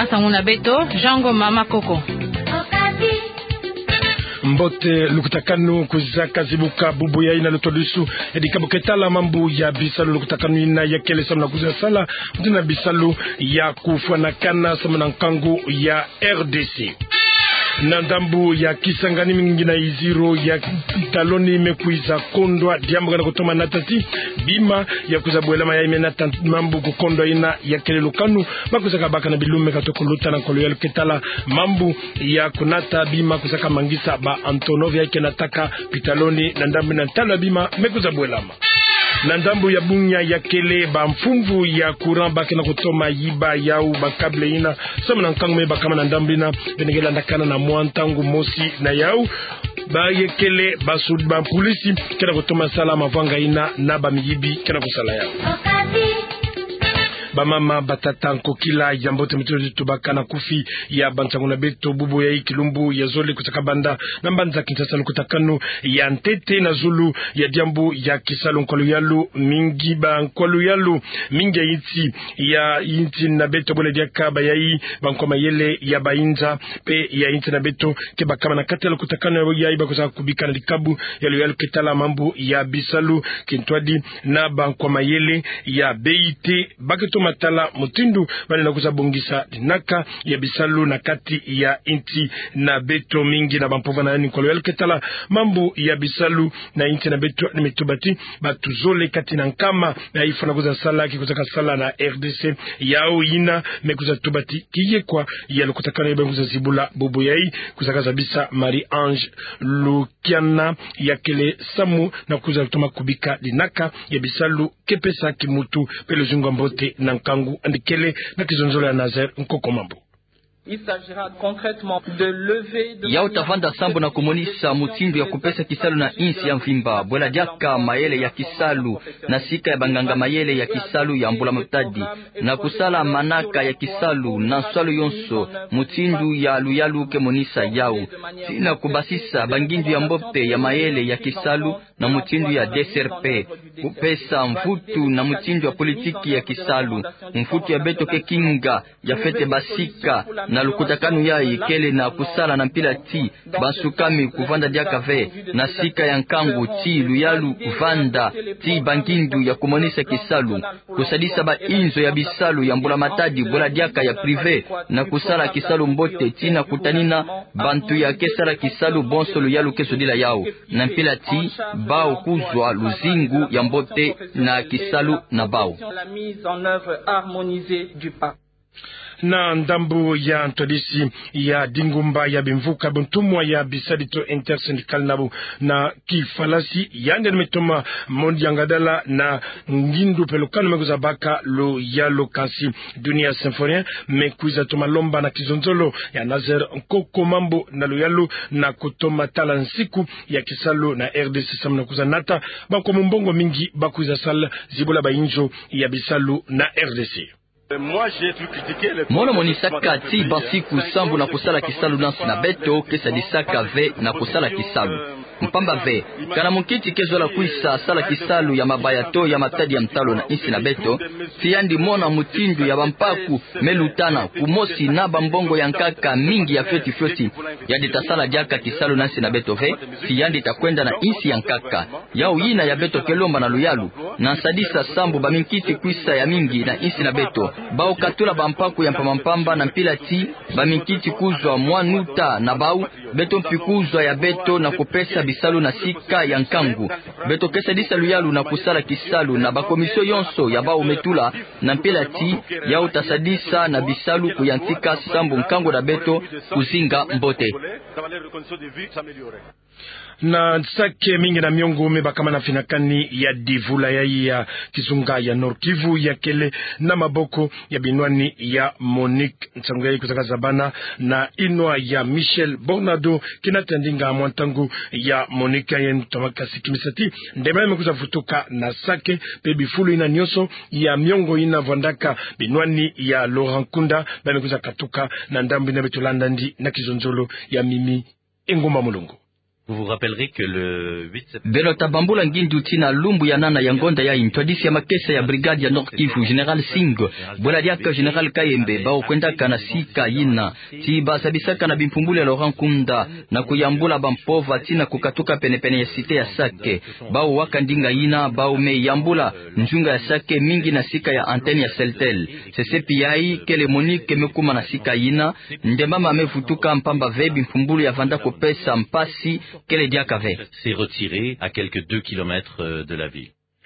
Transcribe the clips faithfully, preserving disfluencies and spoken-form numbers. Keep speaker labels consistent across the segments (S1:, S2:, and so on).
S1: Bansanguna Beto, Jango Mama Koko.
S2: Mbote lukutakanu kuzaka zibuka bubu ya ina lutolisu edikabu ketala mambu ya bisalu lukutakanu ina ya kele samna kuzia sala mtina bisalu ya kufuanakana samna nkangu ya R D C. Nandambu ya Kisangani mingi na iziro ya taloni mekuiza kondwa diambu kana kutoma natati bima ya kuzabuela maya imena mambu kukondwa ina ya kelelukanu makusaka baka na bilume katokuluta na kolo ya ketala mambu ya kunata bima kusaka mangisa ba Antonovia ike nataka pitaloni nandambu na tala bima mekuzabuela ma Nandambu ya bunya ya kele ba mfumvu ya kuramba kena kutoma yiba yau bakable ina sama nankangu meba kama nandambu ina benegela ndakana na mwantangu mosi na yau ba yekele ba sud ba polisi kena kutoma sala mavanga ina na ba miyibi kena kusala yau Bamama batata nkokila jambote mitoto tubaka na kufi ya Bansanguna Beto bubu ya ikilumbu ya zole kutaka banda na mbanza Kinshasa lukutakanu ya ntete na zulu ya diambu ya kisalu nkolu yalu mingi ba nkolu yalu mingi ya inti ya inti na Beto bole diaka ba yai bankoma yele ya bainza pe ya inti na Beto keba kama na kati ya lukutakanu ya iba kusaka kubika na dikabu ya luyalu ketala mambu ya bisalu kintwadi na bankoma yele ya beite baketo matala mutindu bali na kuzabongisa dinaka ya bisalu na kati ya inti na Beto mingi na bampova na yani kwa loyal ketala mambu ya bisalu na inti na Beto ni mitubati batuzole kati na nkama na ifu na kuza sala kikutaka sala na R D C yao ina mekuza tubati kiye kwa ya lukutakana ibe kuza zibula bubu yai kuzaka zabisa Marie Ange Lukiana ya kele samu na kuza tuma kubika dinaka ya bisalu kepesa kimutu pelo zunga mbote na nkangu andikele na kizonzolo ya Nazer Nkoko Mambo.
S3: Il s'agira concrètement de lever de
S4: ya utavanda sambo na kumonisa mutindo ya kupesa kisalu na insi ya mvimba bwela diaka mayele ya kisalu na sika ya banganga mayele ya kisalu ya mbula mutadi na kusala manaka ya kisalu na swalo yonso mutindu ya luyalu ke monisa yau tina kubasisa bangindu ya mbope ya mayele ya kisalu na mutindu ya D S R P kupesa mfutu na mutindu ya politiki ya kisalu mfutu ya Beto ke kinga ya fete basika na lukutakanu yai kele na kusala na mpila ti basukami kuvanda diaka ve na sika ya nkangu ti luyalu kuvanda ti bangindu ya kumonisa kisalu kusadisa ba inzo ya bisalu ya mbula matadi bula diaka ya prive na kusala kisalu mbote ti na kutanina bantu ya kesala kisalu bonso luyalu kesodila yao na mpila ti bao kuzwa luzingu ya mbote na kisalu na bao
S3: la mise en œuvre harmonisée du pacte.
S2: Na ndambu ya ntodisi ya dingumba ya bimvuka buntumwa ya bisadito intersyndical nabu na kifalasi yande nimetoma mondi yangadala na ngindu pelokano meguza baka lo ya lokasi dunia symphonien mekuiza toma lomba na kizonzolo ya Nazer Nkoko Mambo na lo yalu na kutoma tala nsiku ya kisalu na R D C samna kuza nata bako mbongo mingi bakuiza sal zibola bainjo ya bisalu na R D C.
S4: Mono monisaka ti basiku sambu na kusala kisalu nansi na Beto kesa disaka ve na kusala kisalu mpamba ve kana mukiti kezo la kuisa sala kisalu ya mabayato ya matadi ya mtalo na insi na Beto fiandi mona mutindu ya bampaku melutana kumosi na bambongo ya nkaka mingi ya fyoti fyoti ya ditasala diaka kisalu nansi na Beto ve fiandi takwenda na insi ya nkaka yao yina ya Beto kelomba na luyalu na sadisa sambu baminkiti kuisa ya mingi na insi na Beto bao katula bampaku ya mpamampamba na mpila ti baminkiti kuzwa mwanuta na bau Beto mpikuzwa ya Beto na kupesa bisalu na sika ya nkangu Beto kesa disa luyalu na kusala kisalu na bakomisio yonso ya bao metula na mpila ti ya utasadisa na bisalu kuyantika sambu nkangu na Beto kuzinga mbote
S2: na sake mingi na miongo meba kama na finakani ya divula ya ya kizunga ya Norkivu ya kele na maboko ya binwani ya Monique Nsangwe kutaka Zabana na inwa ya Michel Bornado kinatendinga mwantangu ya Monique ya ntomaka sikimisati ndema mekuza futuka na sake pebi fulu ina nyoso ya miongo ina vandaka binwani ya Laurent Kunda bamekuza katuka na ndambi na betulanda ndi na kizonzolo ya Mimi Engoma Mulungu.
S5: Vous vous rappellerez que le huit septembre
S4: Belo tabambula ngindu tina lumbu ya nana ya ngonda ya intwadisi ya makesa ya brigade ya Nord Kivu General Singo bola diaka General Kayembe bao kwenda kana sika yina ti basabisaka na bimpumbuli ya Laurent Kunda na kuyambula bampova tina kukatuka penepene ya site ya Sake bao wakandinga yina bao me yambula njunga ya Sake mingi na sika ya antenne ya Celtel sesepiai kele Monique mekuma na sika yina ndemama amevutuka mpamba vebi mpumbuli ya vanda kopesa mpasi
S5: s'est retiré à quelques deux kilomètres de la ville.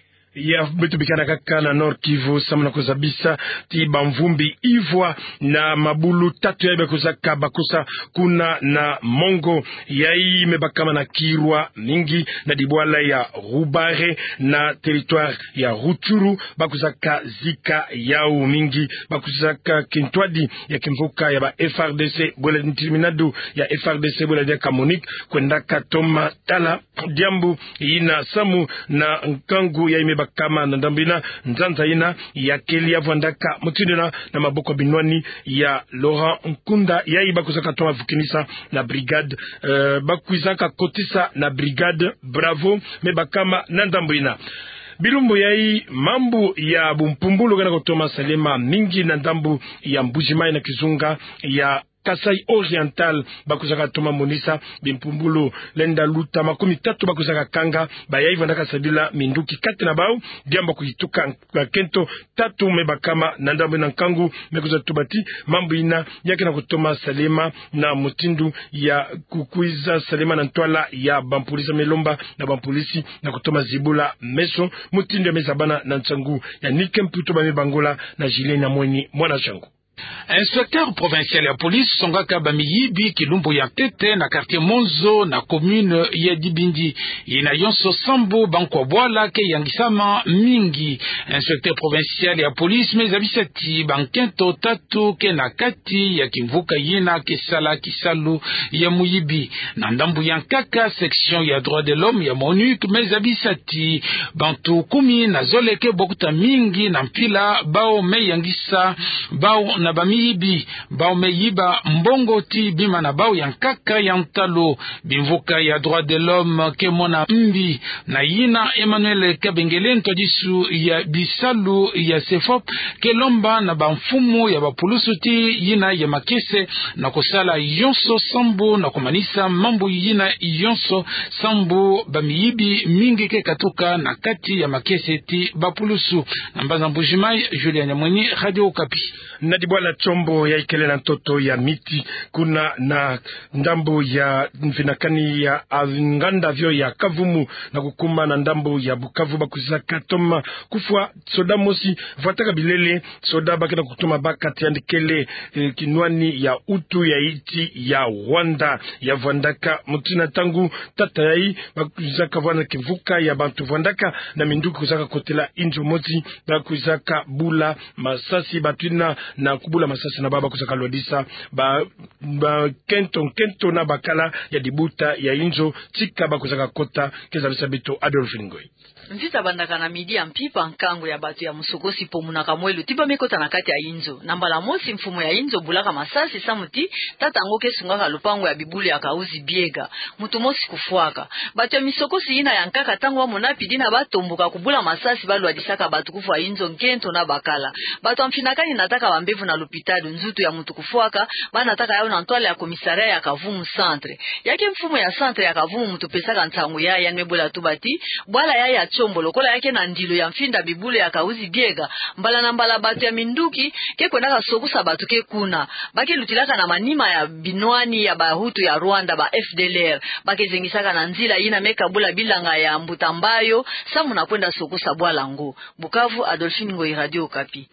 S2: Ya betu bikana kaka na Nord Kivu samna kozabisa ti bamvumbi ivwa na mabulu tatu ya bekozaka bakosa kuna na mongo yai mebakama na kirwa mingi na dibwala ya Rubare na territoire ya Rutshuru bakozaka zika yao mingi bakozaka kintwadi ya kimvuka ya ba F R D C bola terminado ya F R D C bola ya Monique kwenda katoma tala diambu ina samu na nkangu ya imeba kama na ndambina nzanza ina ya Kelia Vandaka mutindina na maboko binwani ya Laurent Nkunda yai bakusaka toa vukinisa na brigade uh, bakuizaka kotisa na brigade Bravo mebakama na ndambina bilumbu yai mambu ya bumpumbulu kana kutoma salema mingi na ndambu ya Mbujimai na Kizunga ya Kasai Oriental bakuzaka toma monisa bimpumbulu lenda luta makumi tatu bakuzaka kanga bayai vandaka sabila minduki kati na bao diamba kuituka kento tatu mebakama na ndambu na nkangu mekuza tubati mambu ina yake na kutoma salema na mutindu ya kukuiza salema na ntwala ya bampulisa melomba na bampulisi na kutoma zibula meso mutindu ya mezabana na nchangu ya Nike Mputo bamebangola na Julien na Mweni mwana changu.
S6: Inspecteur provincial ya police Songaka Bamiyibi Kilumbu ya Tete na quartier Monzo na commune ya Dibindi ina yonso sambo banko bwala ke yangisama mingi. Inspecteur provincial ya police mezabisati bankento tatu ke na kati ya kimvuka yina kesala kisalu ya Muyibi na ndambu ya Nkaka section ya droit de l'homme ya MONUC mezabisati bantu kumi na zoleke bokuta mingi na mpila bao me yangisa bao na bamiyibi bao meyiba mbongo ti bima na bao ya Nkaka ya Ntalo bimvuka ya droit de l'homme ke mona mbi na yina Emmanuel Kabengele ntodisu ya bisalu ya Sefop ke lomba na bamfumu ya bapulusu ti yina ya makese na kosala yonso sambu na kumanisa mambu yina yonso sambu bamiyibi mingi ke katuka na kati ya makese ti bapulusu na mbaza Mbujimai Julien Nyamweni Radio Okapi.
S2: Nadibwala chombo ya ikele na ntoto ya miti kuna na ndambo ya mfinakani ya nganda vyo ya Kavumu na kukuma na ndambo ya Bukavu bakuzaka toma kufwa soda mosi vataka bilele soda bakina kutuma bakati andikele eh, kinwani ya utu ya iti ya Rwanda ya Vandaka mutina tangu tata yai bakuzaka vana kivuka ya bantu Vandaka na minduku kuzaka kotela injo moti bakuzaka bula masasi batuna na kubula masasi na baba kusaka lodisa ba, ba kento kento na bakala ya dibuta ya injo tika bakusaka kota keza bisabito Adolphe Ngoi.
S7: Nzita bandaka na midi ya mpipa nkango ya batu ya musokosi pomuna kamwelu tiba mekota na kati ya inzo nambala mosi mfumo ya inzo bulaka masasi samuti tata ngoke sungaka lupango ya bibuli ya kauzi biega mutu mosi kufuaka batu ya misokosi ina ya Nkaka tangu wa munapidi na batombuka kubula masasi balu adisaka batu kufu ya inzo nkento na bakala batu wa mfinakani nataka wambevu na lupitadu nzutu ya mutu kufuaka ba nataka yao na ntwale ya komisaria ya Kavumu centre yake mfumo ya centre ya Kavumu mutu pesaka ntangu ya ya nwebola tubati bwala ya ya chombo lokola yake na ndilo ya mfinda bibule ya kauzi biega mbala na mbala batu ya minduki ke kwendaka sokusa batu ke kuna baki lutilaka na manima ya binwani ya bahutu ya Rwanda ba F D L R baki zengisaka na nzila ina meka bula bilanga ya mbutambayo samu na kwenda sokusa bwalango. Bukavu, Adolphine Ngoi, Radio Okapi.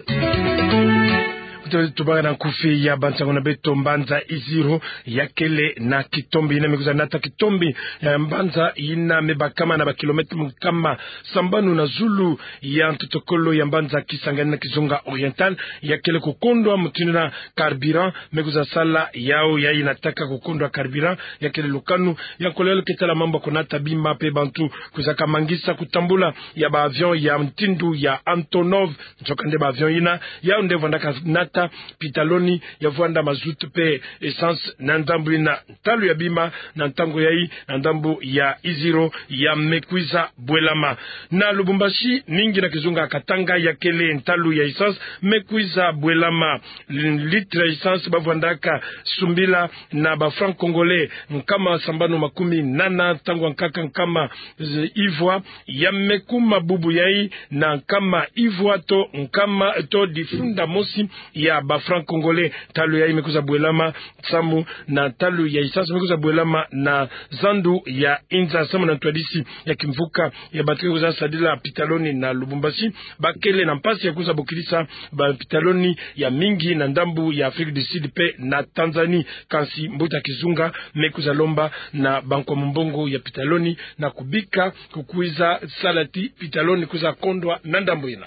S2: Tubara na kufi ya Bantsangona beto mbanza iziro ya kele na kitombi ina mekuza nata kitombi ya mbanza ina mebakama na bakilometri mkama sambanu na zulu ya ntutokolo ya mbanza kisangani na Kizunga Oriental ya kele kukondwa mtunina karbiran mekuza sala yao ya inataka kukondwa karbiran ya kele lukanu ya kolelo ketala mambo konata bima pe bantu kuzaka mangisa kutambula ya ba avion ya mtindu ya Antonov njokande ba avion ina ya undevo ndaka nata nata pitaloni ya vwanda mazutu pe essence na ndambu ina talu ya bima na ntango yai na ndambu ya iziro ya mekwiza bwelama na Lubumbashi mingi na kizunga katanga ya kele ntalu ya essence mekwiza bwelama litre essence bavwandaka sumbila na ba franc congolais nkama sambano makumi nana tango nkaka nkama ivwa ya mekuma bubu yai na nkama ivwa to nkama to difunda mosi ya ba franc congolais talu yai mekuza bwelama samu na talu ya essence mekuza bwelama na zandu ya inza samu na twadisi ya kimvuka ya batri kuza sadila pitaloni na Lubumbashi bakele na mpasi ya kuza bokilisa ba pitaloni ya mingi na ndambu ya Afrique du Sud pe na Tanzania kansi mbuta kizunga mekuza lomba na banko mbongo ya pitaloni na kubika kukuiza salati pitaloni kuza kondwa na ndambu ina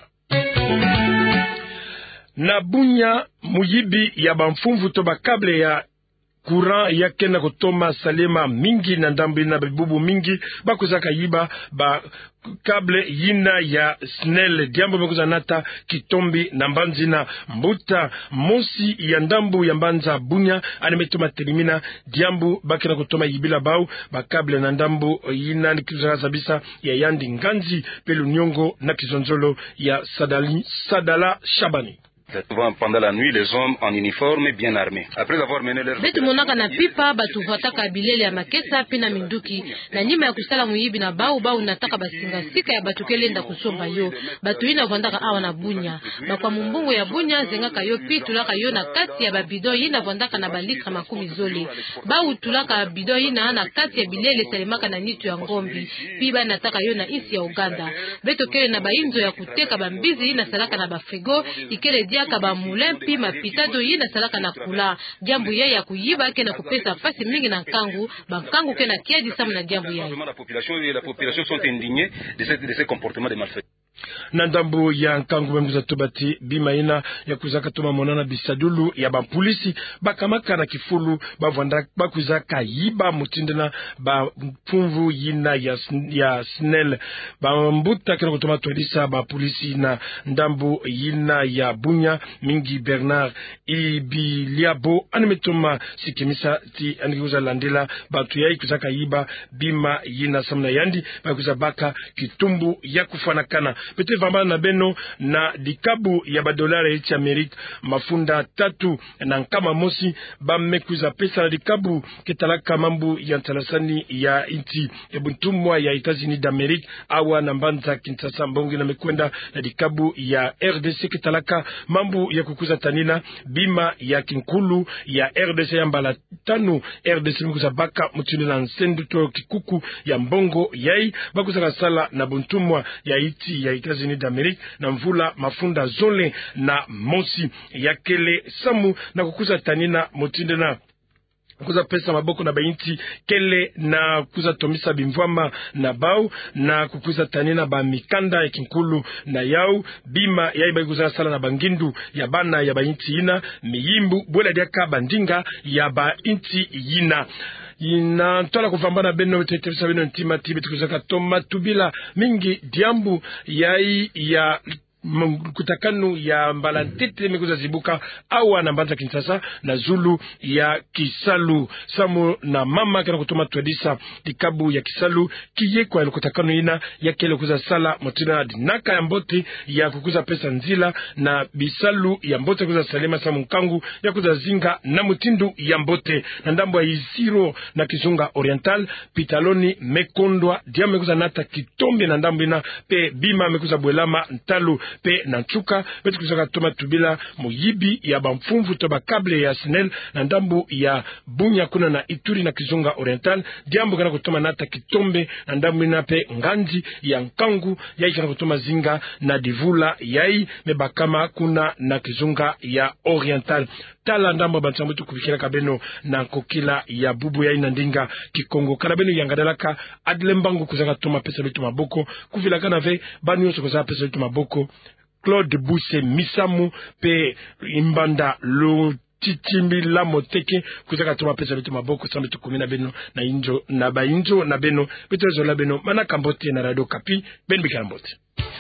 S2: na bunya muyibi ya bamfumvu to bakable ya courant yake na kutoma salema mingi na ndambu ina bibubu mingi bakuzaka yiba ba kable yina ya snel diambo mekuza nata kitombi na mbanzina mbuta mosi ya ndambu ya mbanza bunya animetuma telimina diambu baki na kutoma yibila bau bakable na ndambu yina nikizara zabisa ya yandi nganzi pelu nyongo na kizonzolo ya sadali sadala shabani.
S8: Pendant la nuit, les hommes en uniforme bien armés. Après avoir mené leur
S9: betu monaka na pipa batu vataka bilele ya makesa pina minduki na nyima ya kusala muyibi na bau bau nataka basinga sika ya batu kelenda kusomba yo batu ina vandaka awa na bunya bakwa mumbungu ya bunya zengaka yo pi tulaka yo na kati ya babido ina vandaka na balitra makumi zole bau tulaka bido ina na kati ya bilele salimaka na nitu ya ngombi piba nataka yo na isi ya Uganda beto kele na bainzo ya kuteka bambizi ina salaka na bafrigo ikele dia kaba mulempi mapitado yina salaka na kula jambu yeye ya kuyiba ke na kupesa fasi mingi na nkangu bankangu ke na kiadi samu na jambu yeye.
S8: La population et la population sont indignées de ces de ces comportements de malfaiteurs.
S2: Na ndambu ya nkangu membuza tobati bimaina ya kuzaka toma monana bisadulu ya bapolisi bakamaka na kifulu bavanda bakuzaka yiba mutindena ba pumvu yina ya ya snel ba mbuta kana kutoma todisa ba polisi na ndambu yina ya bunya mingi Bernard Ibiliabo animetoma sikimisa ti anikuza landela batu yai kuzaka yiba bima yina samna yandi bakuza baka kitumbu ya kufanakana pete vamba na beno na dikabu ya badolari ya Amerika mafunda tatu na nkama mosi ba mekuza pesa na dikabu ketalaka mambu ya ntalasani ya inti ya buntumwa ya Etats-Unis d'Amérique awa na mbanza Kinshasa mbongi na mekwenda na dikabu ya R D C ketalaka mambu ya kukuza tanina bima ya kinkulu ya R D C ya mbala tanu R D C mkuza baka mutuni na nsendu to kikuku ya mbongo yai bakuza kasala na buntumwa ya iti ya Etats-Unis d'Amérique na mvula mafunda zole na mosi ya kele samu na kukuza tanina mutinde na kuza pesa maboko na bainti kele na kuza tomisa bimvwama na bau na kukuza tanina ba mikanda ya kinkulu na yau bima ya iba kuza sala na bangindu ya bana ya bainti ina miyimbu bwela diaka bandinga ya bainti ina ina tola kufambana beno tetelisa beno ntima tibi tukuzaka toma tubila mingi diambu yai ya kutakanu ya mbalantete mekuza zibuka awa na mbanza Kinshasa na Zulu ya Kisalu samu na mama kana kutuma twadisa dikabu ya Kisalu kiye kwa kutakanu ina ya kele kuza sala motina dinaka ya mbote ya kukuza pesa nzila na bisalu ya mbote kuza salema samu nkangu ya kuza zinga na mutindu ya mbote na ndambo ya Iziro na Kizunga Oriental pitaloni mekondwa dia mekuza nata kitombe na ndambo ina pe bima mekuza bwelama ntalu pe na nchuka betu kusaka toma tubila muyibi ya bamfumvu to bakable ya snel na ndambu ya bunya kuna na Ituri na Kizunga Oriental diambo kana kutoma nata kitombe na ndambu ina pe nganji ya nkangu yai kana kutoma zinga na divula yai mebakama kuna na Kizunga ya Oriental tala ndambo bantambu tukubikira kabeno na kokila ya bubu yai na ndinga kikongo kana beno yangadalaka adlembangu kuzaka toma pesa betu maboko kuvila kana ve banyo sokoza pesa betu maboko Claude Bousse Misamu pe imbanda lo titimbi la moteke kuzaka tuma pesa bitu maboko sambe tukumina beno na injo na ba injo na beno beto zola beno mana kambote na radio kapi ben bikambote.